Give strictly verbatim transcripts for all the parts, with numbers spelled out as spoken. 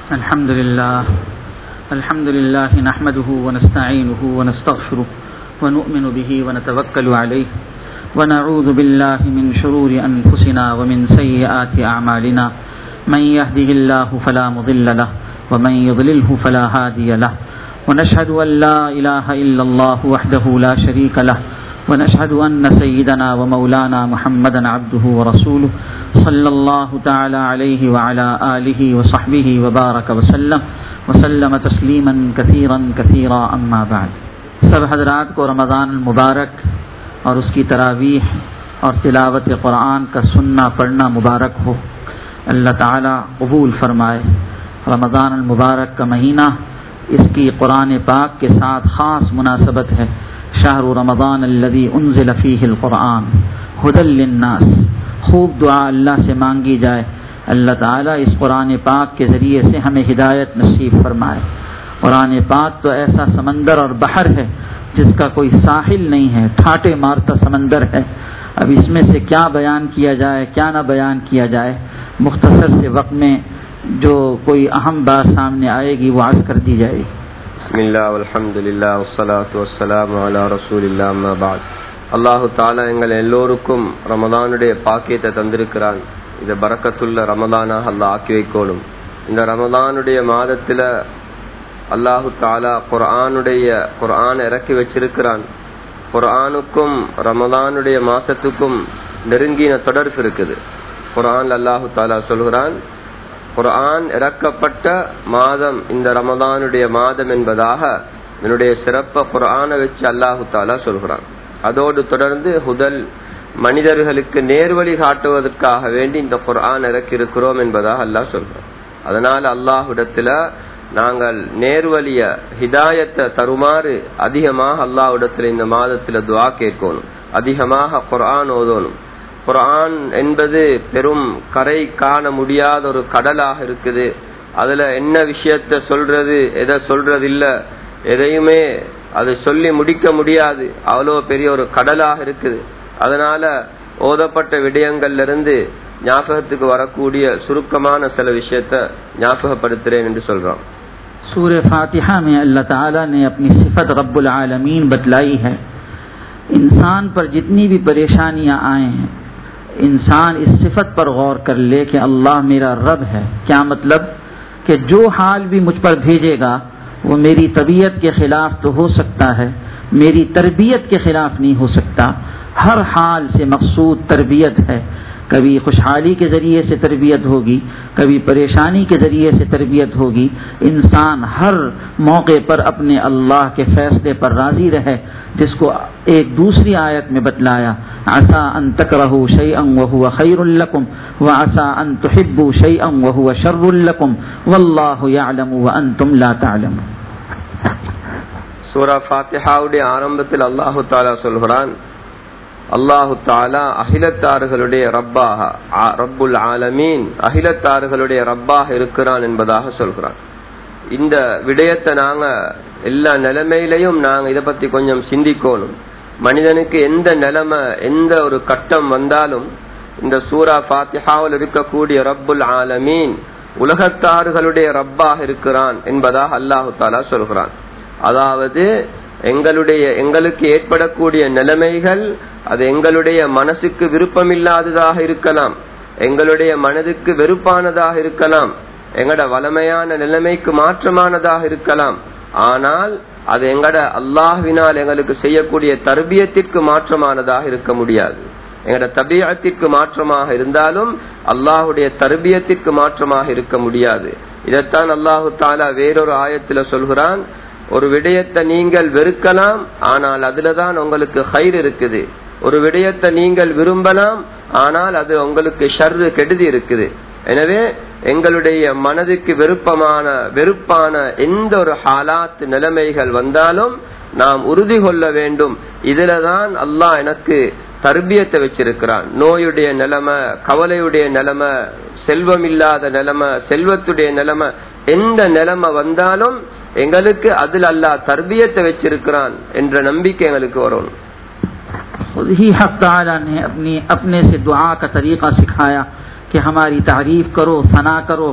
الحمد لله الحمد لله نحمده ونستعينه ونستغفره ونؤمن به ونتوكل عليه ونعوذ بالله من شرور أنفسنا ومن سيئات أعمالنا من يهده الله فلا مضل له ومن يضلله فلا هادي له ونشهد أن لا إله إلا الله وحده لا شريك له ونشهد أن سيدنا ومولانا محمدا عبده ورسوله صلى الله تعالى عليه وعلى آله وصحبه وبارك وسلم وسلم تسليما كثيرا كثيرا أما بعد. सब हजरात को रमज़ान मुबारक और उसकी तरावीह और तिलावत क़ुरान का सुनना पढ़ना मुबारक हो. अल्लाह ताला कबूल फरमाए. रमज़ान मुबारक का महीना, इसकी कुरान पाक के साथ ख़ास मुनासबत है. शहरु रमज़ान अल्लज़ी उन्ज़िल फ़ीहिल क़ुरआन हुदल लिन्नास. खूब दुआ अल्लाह से मांगी जाए, अल्लाह ताला इस कुरान पाक के ज़रिए से हमें हिदायत नसीब फरमाए. कुरान पाक तो ऐसा समंदर और बहर है जिसका कोई साहिल नहीं है, ठाटे मारता समंदर है. अब इसमें से क्या बयान किया जाए, क्या ना बयान किया जाए. मुख्तसर से वक्त में जो कोई अहम बात सामने आएगी वो अर्ज़ कर दी जाएगी. பிஸ்மில்லாஹ் வல்ஹம்துலில்லாஹ் வஸ்ஸலாத்து வஸ்ஸலாமு அலா ரசூலில்லாஹ் அம்மா பஅத். அல்லாஹ் தஆலா எங்கள் எல்லோருக்கும் ரமதானுடைய பாக்கியத்தை தந்திருக்கிறான். இத பரக்கத்துள்ள ரமதானாக அல்லாஹ் ஆக்கி வைக்கணும். இந்த ரமதானுடைய மாதத்துல அல்லாஹ் தஆலா குர்ஆனுடைய குர்ஆன் இறக்கி வச்சிருக்கிறான். குர்ஆனுக்கும் ரமதானுடைய மாசத்துக்கும் நெருங்கின தொடர்பு இருக்குது. குர்ஆன்ல அல்லாஹ் தஆலா சொல்கிறான், குர்ஆன் இறக்கப்பட்ட மாதம் இந்த ரமதானுடைய மாதம் என்பதாக இதனுடைய சிறப்ப குர்ஆனை வச்சு அல்லாஹு தஆலா சொல்கிறான். அதோடு தொடர்ந்து ஹுதல், மனிதர்களுக்கு நேர்வழி காட்டுவதற்காக வேண்டி இந்த குர்ஆன் இறக்கி இருக்கிறோம் என்பதாக அல்லாஹ் சொல்கிறான். அதனால அல்லாஹ்விடத்துல நாங்கள் நேர்வழிய ஹிதாயத்தை தருமாறு அதிகமாக அல்லாஹ்விடத்துல இந்த மாதத்துல துஆ கேட்கணும், அதிகமாக குர்ஆன் ஓதணும். குர்ஆன் என்பது பெரும் கரை காண முடியாத ஒரு கடலாக இருக்குது. அதுல என்ன விஷயத்த சொல்றது, எதை சொல்றது இல்ல, எதையுமே அது சொல்லி முடிக்க முடியாது. அவ்வளோ பெரிய ஒரு கடலாக இருக்குது. அதனால ஓதப்பட்ட விடயங்கள்ல இருந்து ஞாபகத்துக்கு வரக்கூடிய சுருக்கமான சில விஷயத்த ஞாபகப்படுத்துறேன் என்று சொல்றான். सूरह फातिहा में अल्लाह ताला ने अपनी सिफत रब्बुल आलमीन बतलाई है. इंसान पर जितनी भी परेशानियां आए हैं, इंसान इस सिफत पर गौर कर ले कि अल्लाह मेरा रब है. क्या मतलब कि जो हाल भी मुझ पर भेजेगा वो मेरी तबीयत के खिलाफ तो हो सकता है, मेरी तरबियत के खिलाफ नहीं हो सकता. हर हाल से मकसूद तरबियत है. कभी खुशहाली के ज़रिए से तरबियत होगी, कभी परेशानी के ज़रिए से तरबियत होगी. इंसान हर मौके पर अपने अल्लाह के फ़ैसले पर राज़ी रहे, जिसको एक दूसरी आयत में बतलाया, असा अन तकरहू शैअन व हुवा खैरुल लकुम व असा अन तुहिब्बू शैअन व हुवा शर्रुल लकुम वल्लाहु यअलमु व अंतुम ला तअलमून. சூரா ஃபாத்திஹாவுடைய ஆரம்பத்தில் அல்லாஹ் தஆலா சொல்கிறான், அல்லாஹு தஆலா அகிலத்தார்களுடைய ரப்பாக, ரப்புல் ஆலமீன் அகிலத்தார்களுடைய ரப்பாக இருக்கிறான் என்பதாக சொல்கிறான். இந்த விடயத்தை நாங்க எல்லா நிலைமையிலையும் நாங்க இதை பத்தி கொஞ்சம் சிந்திக்கணும். மனிதனுக்கு எந்த நிலைமை, எந்த ஒரு கட்டம் வந்தாலும் இந்த சூரா ஃபாத்திஹாவில் இருக்கக்கூடிய ரப்புல் ஆலமீன் உலகத்தார்களுடைய ரப்பாக இருக்கிறான் என்பதாக அல்லாஹு தஆலா சொல்கிறான். அதாவது எங்களுடைய எங்களுக்கு ஏற்படக்கூடிய நிலைமைகள் அது எங்களுடைய மனசுக்கு விருப்பமில்லாததாக இருக்கலாம், எங்களுடைய மனதுக்கு வெறுப்பானதாக இருக்கலாம், எங்கட வளமையான நிலைமைக்கு மாற்றமானதாக இருக்கலாம். ஆனால் அது எங்கட அல்லாஹ்வினால் எங்களுக்கு செய்யக்கூடிய தர்பியத்திற்கு மாற்றமானதாக இருக்க முடியாது. எங்கட தபீஅத்திற்கு மாற்றமாக இருந்தாலும் அல்லாஹ்வுடைய தர்பியத்திற்கு மாற்றமாக இருக்க முடியாது. இதைத்தான் அல்லாஹு தஆலா வேறொரு ஆயத்துல சொல்கிறான், ஒரு விடயத்தை நீங்கள் வெறுக்கலாம், ஆனால் அதுலதான் உங்களுக்கு ஹைர் இருக்குது. ஒரு விடயத்தை நீங்கள் விரும்பலாம், ஆனால் அது உங்களுக்கு ஷர்ரு, கெடுதி இருக்குது. எனவே எங்களுடைய மனதுக்கு விருப்பமான வெறுப்பான எந்த ஒரு ஹாலாத் நிலைமைகள் வந்தாலும் நாம் உறுதி கொள்ள வேண்டும், இதுலதான் அல்லாஹ் எனக்கு தர்பியத்தை வச்சிருக்கிறான். நோயுடைய நிலைமை, கவலையுடைய நிலைமை, செல்வம் இல்லாத நிலைமை, செல்வத்துடைய நிலைமை, எந்த நிலைமை வந்தாலும் எங்களுக்கு அதில் அல்லாஹ் தர்பியத்தை வச்சிருக்கிறான் என்ற நம்பிக்கை எங்களுக்கு வரணும். खुद ही हक़ तआला ने अपनी अपने से दुआ का तरीक़ा सिखाया कि हमारी तारीफ़ करो, सना करो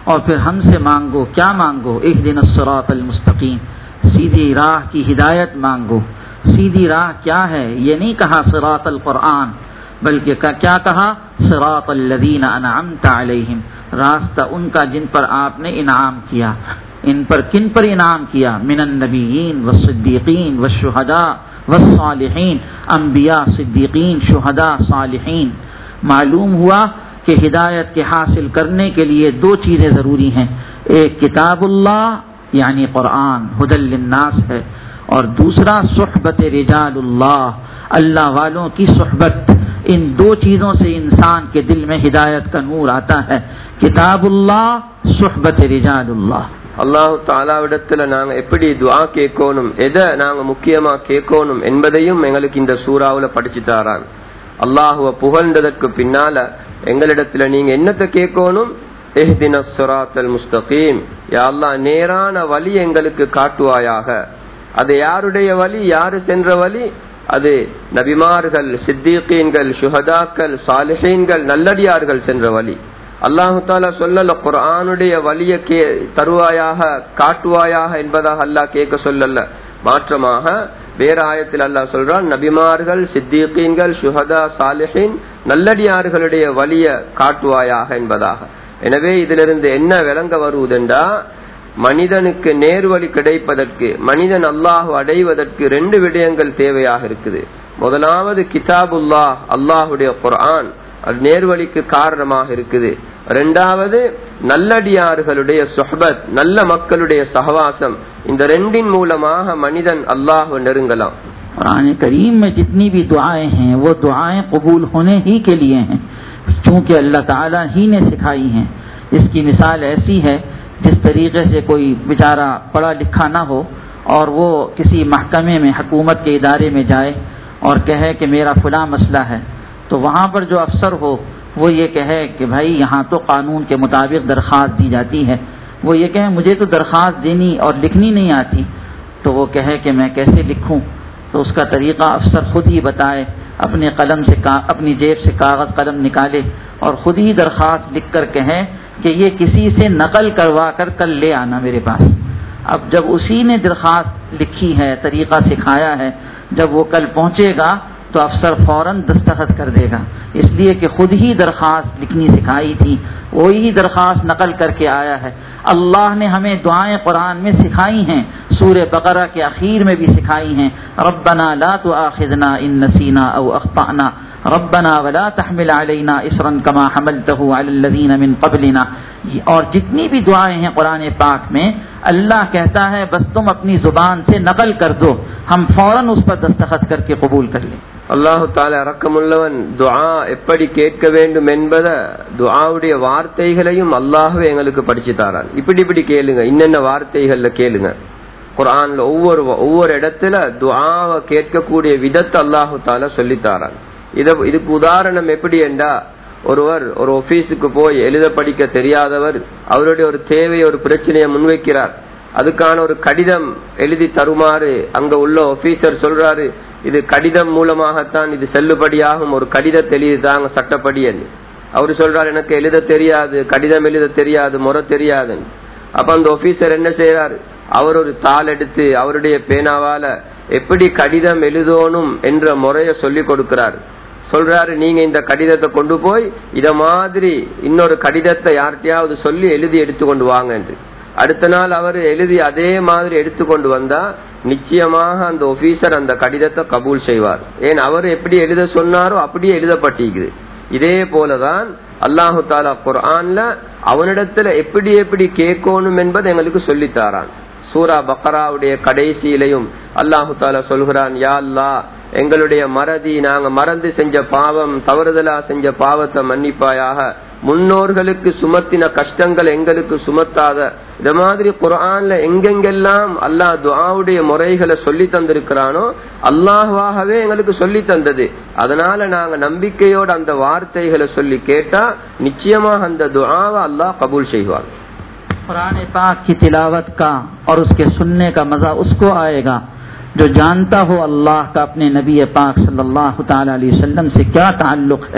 और फिर हमसे मांगो, क्या मांगो, इहदिनस सिरातल मुस्तकीम, सीधी राह की हिदायत मांगो। सीधी राह क्या है? ये नहीं कहा सिरातल कुरान, बल्कि क्या कहा? सिरातल लज़ीना अनअमता अलैहिम, रास्ता उनका जिन पर आपने इनाम किया। इन पर किन पर इनाम किया? मिनन नबिय्यीन वस्सिद्दीकीन वश्शुहदा वस्सालिहीन, अंबिया, सिद्दीकीन, शुहदा, सालिहीन। मालूम हुआ कि हिदायत के हासिल करने के लिए दो चीज़ें ज़रूरी हैं, एक किताबुल्लाह यानी कुरान हुदल लिन्नास है, और दूसरा सुहबत रिजालुल्लाह, अल्लाह वालों की सुहबत। इन दो चीज़ों से इंसान के दिल में हिदायत का नूर आता है, किताबुल्लाह, सुहबत रिजालुल्लाह। அல்லாஹு தாலாவிடத்துல நாங்க எப்படி துஆ கேட்கணும், எதை நாங்க முக்கியமா கேட்கணும் என்பதையும் எங்களுக்கு இந்த சூறாவுல படிச்சு தாரான். அல்லாஹுவ புகழ்ந்ததற்கு பின்னால எங்களிடத்துல நீங்க என்னத்தை கேட்கணும்? இஹ்தினஸ் சிராத்தல் முஸ்தகீம், யா அல்லாஹ் நேரான வழி எங்களுக்கு காட்டுவாயாக. அது யாருடைய வழி? யாரு சென்ற வழி? அது நபிமார்கள், சித்தீகீன்கள், சுஹதாக்கள், சாலிஹீன்கள், நல்லடியார்கள் சென்ற வழி. அல்லாஹு தாலா சொல்லல குர்ஆனுடைய வழியை கே தருவாயாக, காட்டுவாயாக என்பதாக அல்லாஹ் கேட்க சொல்லல. மாற்றமாக வேற ஆயத்தில் அல்லாஹ் சொல்றான், நபிமார்கள், சித்தீகீன்கள், சுஹதா, சாலிஹீன், நல்லடியார்களுடைய வழியை காட்டுவாயாக என்பதாக. எனவே இதிலிருந்து என்ன விளங்க வருவதென்றா, மனிதனுக்கு நேர்வழி கிடைப்பதற்கு, மனிதன் அல்லாஹ் அடைவதற்கு ரெண்டு விடயங்கள் தேவையாக இருக்குது. முதலாவது கிதாபுல்லாஹ், அல்லாஹுடைய குர்ஆன், அது நேர்வழிக்கு காரணமாக இருக்குது. இரண்டாவது நல்லடியார்களுடைய சுஹ்பத், நல்ல மக்களுடைய சஹவாசம். இந்த ரெண்டின் மூலமாக மனிதன் அல்லாஹ் நெருங்கலாம். कुरान करीम में जितनी भी दुआएं हैं वो दुआएं कबूल होने ही के लिए हैं, चूँकि अल्लाह ताला ही ने सिखाई हैं। इसकी मिसाल ऐसी है, जिस तरीके से कोई बेचारा पढ़ा लिखा ना हो और वो किसी महकमे में, हुकूमत के इदारे में जाए और कहे कि मेरा फला मसला है, तो वहाँ पर जो अफसर हो वो ये कहे कि भाई यहाँ तो कानून के मुताबिक दरख्वास्त दी जाती है, वो ये कहे मुझे तो दरख्वास्त देनी और लिखनी नहीं आती, तो वो कहे कि मैं कैसे लिखूँ, तो उसका तरीक़ा अफसर खुद ही बताए, अपने कलम से का अपनी जेब से कागज़ कलम निकाले और ख़ुद ही दरख्वास्त लिख कर कहे कि ये किसी से नकल करवा कर कल ले आना मेरे पास। अब जब उसी ने दरख्वास्त लिखी है, तरीक़ा सिखाया है, जब वो कल पहुँचेगा तो अफसर फ़ौरन दस्तखत कर देगा, इसलिए कि खुद ही दरख्वास्त लिखनी सिखाई थी, वही दरख्वास्त नकल करके आया है। अल्लाह ने हमें दुआएं कुरान में सिखाई हैं, सूरह बकरा के आखिर में भी सिखाई हैं, रब्बना ला तुआखिज़ना इन नसीना औ अख्ताना, रब्बना वला तहमिल अलैना इसरन कमा हमलतहु अलल्लज़ीना मिन क़ब्लिना। और जितनी भी दुआएं हैं कुरान पाक में, अल्लाह कहता है बस तुम अपनी जुबान से नकल कर दो, हम फौरन उस पर दस्तखत करके कबूल कर लें। அல்லாஹு தாலா இரக்கமுள்ளவன். துஆ எப்படி கேட்க வேண்டும் என்பத துஆவுடைய வார்த்தைகளையும் அல்லாஹ்வே எங்களுக்கு படிச்சு தாரான். இப்படி இப்படி கேளுங்க, இன்னென்ன வார்த்தைகள்ல கேளுங்க. குர்ஆன்ல ஒவ்வொரு ஒவ்வொரு இடத்துல துஆவை கேட்கக்கூடிய விதத்தை அல்லாஹு தாலா சொல்லி தாரான். இத இதுக்கு உதாரணம் எப்படி என்றா, ஒருவர் ஒரு ஆபீஸுக்கு போய் எழுத படிக்க தெரியாதவர், அவருடைய ஒரு தேவை, ஒரு பிரச்சனையை முன்வைக்கிறார். அதுக்கான ஒரு கடிதம் எழுதி தருமாறு அங்க உள்ள ஆபீசர் சொல்றாரு, இது கடிதம் மூலமாகத்தான் இது செல்லுபடியாகும், ஒரு கடிதத்தை எழுதிதாங்க சட்டப்படி. அவரு சொல்றாரு, எனக்கு எழுத தெரியாது, கடிதம் எழுத தெரியாது, முறை தெரியாது. அப்ப அந்த ஆபீசர் என்ன செய்யறாரு, அவர் ஒரு தாள் எடுத்து அவருடைய பேனாவால எப்படி கடிதம் எழுதணும் என்ற முறைய சொல்லி கொடுக்கிறார். சொல்றாரு, நீங்க இந்த கடிதத்தை கொண்டு போய் இத மாதிரி இன்னொரு கடிதத்தை யார்கிட்டயாவது சொல்லி எழுதி எடுத்து கொண்டு வாங்க என்று. அடுத்த நாள் அவர் எழுதி அதே மாதிரி எடுத்துக்கொண்டு வந்தா நிச்சயமாக அந்த ஆபீசர் அந்த கடிதத்தை கபூல் செய்வார். ஏன், அவர் எப்படி எழுத சொன்னாரோ அப்படியே எழுதப்பட்டிருக்குது. இதே போலதான் அல்லாஹு தாலா குர்ஆன்ல அவனிடத்துல எப்படி எப்படி கேட்கணும் என்பதை எங்களுக்கு சொல்லித்தாரான். சூரா பக்ராவுடைய கடைசியிலையும் அல்லாஹு தாலா சொல்கிறான், யா அல்லாஹ் எங்களுடைய மறதி, நாங்க மறந்து செஞ்ச பாவம், தவறுதலா செஞ்ச பாவத்தை மன்னிப்பாயாக, முன்னோர்களுக்கு சுமத்தின கஷ்டங்கள் எங்களுக்கு சுமத்தாத. இந்த மாதிரி குர்ஆன்ல எங்கெங்கெல்லாம் அல்லாஹ் துஆவுடைய முறைகளை சொல்லி தந்திருக்கிறானோ அல்லாஹ்வாகவே எங்களுக்கு சொல்லி தந்தது. அதனால நாங்க நம்பிக்கையோட அந்த வார்த்தைகளை சொல்லி கேட்டா நிச்சயமாக அந்த துஆவை அல்லாஹ் கபூல் செய்வார். कुरान पाक की तिलावत का और उसके सुनने का मज़ा उसको आएगा जो जानता हो अल्लाह का अपने नबी पाक सल्लल्लाहु तआला अलैहि वसल्लम से क्या ताल्लुक़ है,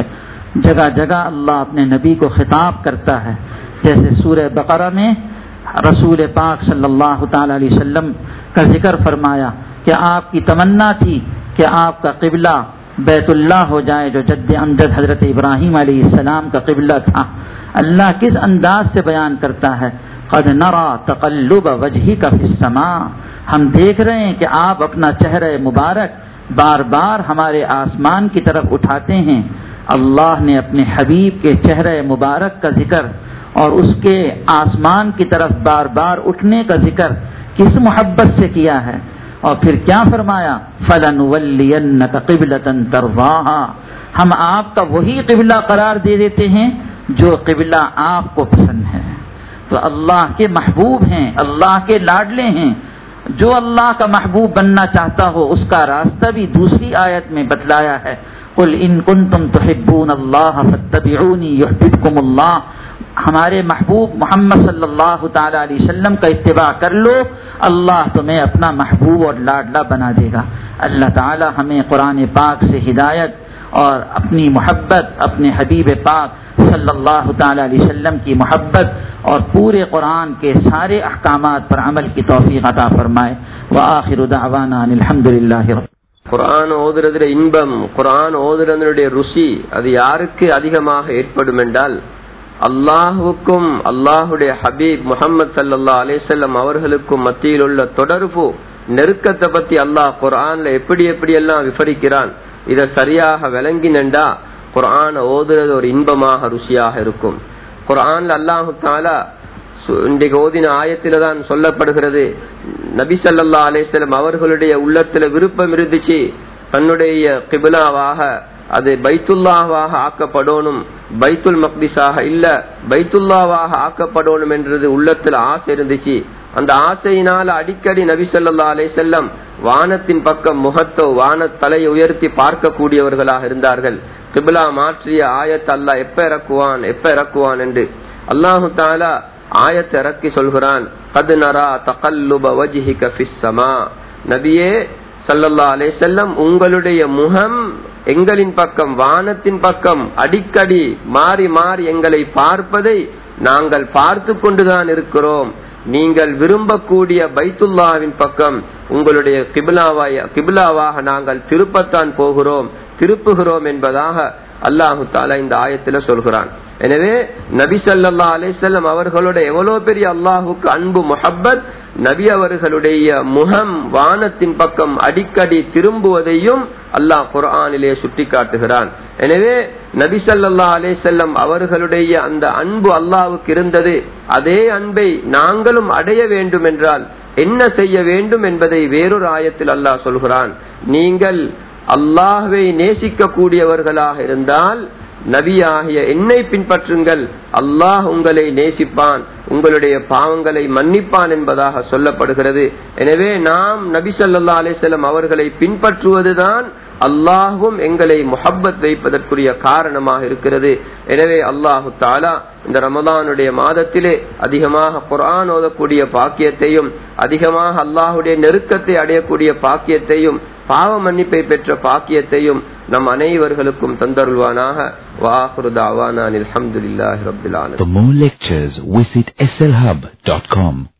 जगह जगह अल्लाह अपने नबी को खिताब करता है। जैसे सूरह बकरा में रसूल पाक सल्लल्लाहु ताला अलैहि वसल्लम का जिक्र फरमाया कि आपकी तमन्ना थी कि आपका क़िबला बैतुल्लाह हो जाए, जो जद्द अमजद हज़रत इब्राहीम अलैहिस्सलाम का क़िबला था। अल्लाह किस अंदाज से बयान करता है, क़द नरा तक़ल्लुब वजहिका फ़िस्समा, हम देख रहे हैं कि आप अपना चेहरा मुबारक बार बार हमारे आसमान की तरफ उठाते हैं। अल्लाह ने अपने हबीब के चेहरे मुबारक का जिक्र और उसके आसमान की तरफ बार बार उठने का जिक्र किस मोहब्बत से किया है, और फिर क्या फरमाया, फलनुवल्लियन्नका क़िबलतन तरज़ाहा, हम आपका वही क़िबला करार दे देते हैं जो क़िबला आपको पसंद है। तो अल्लाह के महबूब हैं, अल्लाह के लाडले हैं। जो अल्लाह का महबूब बनना चाहता हो उसका रास्ता भी दूसरी आयत में बतलाया है, कुल इन कुंतुम तुहिब्बूनल्लाह फत्तबिऊनी युहिब्बुकुमुल्लाह, हमारे महबूब मोहम्मद सल्लल्लाहु ताला अलैहि वसल्लम का इत्तिबा कर लो, अल्लाह तुम्हें अपना महबूब और लाडला बना देगा। अल्लाह ताला हमें कुरान पाक से हिदायत और अपनी मोहब्बत, अपने हबीब पाक सल्लल्लाहु ताला अलैहि वसल्लम की मोहब्बत और पूरे कुरान के सारे अहकामात पर अमल की तौफीक अता फरमाए। व आखिरु दअवाना अल्हम्दुलिल्लाहि रब्बिल குர்ஆன் ஓதுறதுல இன்பம், குர்ஆன் ஓதுறதுடைய ருசி அது யாருக்கு அதிகமாக ஏற்படும் என்றால், அல்லாஹுக்கும் அல்லாஹுடைய ஹபீப் முஹம்மது ஸல்லல்லாஹு அலைஹி வஸல்லம் அவர்களுக்கும் மத்தியில் உள்ள தொடர்பு நெருக்கத்தை பத்தி அல்லாஹ் குர்ஆன்ல எப்படி எப்படி எல்லாம் விவரிக்கிறான், இதை சரியாக விளங்கினண்டா குர்ஆன் ஓதுறது ஒரு இன்பமாக ருசியாக இருக்கும். குர்ஆன்ல அல்லாஹு தஆலா இன்றைக்கு ஓதின ஆயத்தில தான் சொல்லப்படுகிறது, நபி ஸல்லல்லாஹு அலைஹி வஸல்லம் அவர்களுடைய உள்ளத்துல விருப்பம் இருந்துச்சு, தன்னுடைய கிபிலாவாக அது பைத்துல்லாவாக ஆக்கப்படணும், பைத்துல் மக்திஸாக இல்ல பைத்துல்லாவாக ஆக்கப்படணும் என்றது உள்ளத்துல ஆசை இருந்துச்சு. அந்த ஆசையினால அடிக்கடி நபி ஸல்லல்லாஹு அலைஹி வஸல்லம் வானத்தின் பக்கம் முகத்தோ வான தலையை உயர்த்தி பார்க்க கூடியவர்களாக இருந்தார்கள். கிபிலா மாற்றிய ஆயத் அல்லாஹ் எப்ப இறக்குவான் எப்ப இறக்குவான் என்று அல்லாஹு தஆலா ஆயத்தை இறக்கி சொல்கிறான், கத் நரா தகல்லுப வஜ்ஹிக ஃபிஸ் ஸமா, நபியே ஸல்லல்லாஹு அலைஹி வஸல்லம் உங்களுடைய முகம் எங்களின் பக்கம் வானத்தின் பக்கம் அடிக்கடி மாறி மாறி எங்களை பார்ப்பதை நாங்கள் பார்த்து கொண்டுதான் இருக்கிறோம். நீங்கள் விரும்பக்கூடிய பைத்துல்லாவின் பக்கம் உங்களுடைய கிபிலாவாய கிபிலாவாக நாங்கள் திருப்பத்தான் போகிறோம் திருப்புகிறோம் என்பதாக அல்லாஹு தஆலா இந்த ஆயத்துல சொல்கிறான். எனவே நபி ஸல்லல்லாஹு அலைஹி வஸல்லம் அவர்களோட எவ்வளவு பெரிய அல்லாஹுக்கு அன்பு முஹப்பத், நபி அவர்களுடைய முகம் வானத்தின் பக்கம் அடிக்கடி திரும்புவதையும் அல்லாஹ் குர்ஆனிலே சுட்டி காட்டுகிறான். எனவே நபி ஸல்லல்லாஹு அலைஹி வஸல்லம் அவர்களுடைய அந்த அன்பு அல்லாஹ்வுக்கு இருந்தது, அதே அன்பை நாங்களும் அடைய வேண்டும் என்றால் என்ன செய்ய வேண்டும் என்பதை வேறொரு ஆயத்தில் அல்லாஹ் சொல்கிறான். நீங்கள் அல்லாஹ்வை நேசிக்க கூடியவர்களாக இருந்தால் நபியாகிய என்னை பின்பற்றுங்கள், அல்லாஹ் உங்களை நேசிப்பான், உங்களுடைய பாவங்களை மன்னிப்பான் என்பதாக சொல்லப்படுகிறது. எனவே நாம் நபி ஸல்லல்லாஹு அலைஹி வஸல்லம் அவர்களை பின்பற்றுவதுதான் அல்லாஹ்வும் எங்களை முஹப்பத் வைப்பதற்குரிய காரணமாக இருக்கிறது. எனவே அல்லாஹு தஆலா இந்த ரமலானுடைய மாதத்திலே அதிகமாக குர்ஆன் ஓதக்கூடிய பாக்கியத்தையும் அதிகமாக அல்லாஹ்வுடைய நெருக்கத்தை அடையக்கூடிய பாக்கியத்தையும் பாவ மன்னிப்பை பெற்ற பாக்கியத்தையும் நம் அனைவர்களுக்கும் தந்தருள்வானாக. வாஹிரு தஅவானா அல்ஹம்துலில்லாஹி ரப்பில் ஆலமீன். For more lectures visit S L hub dot com.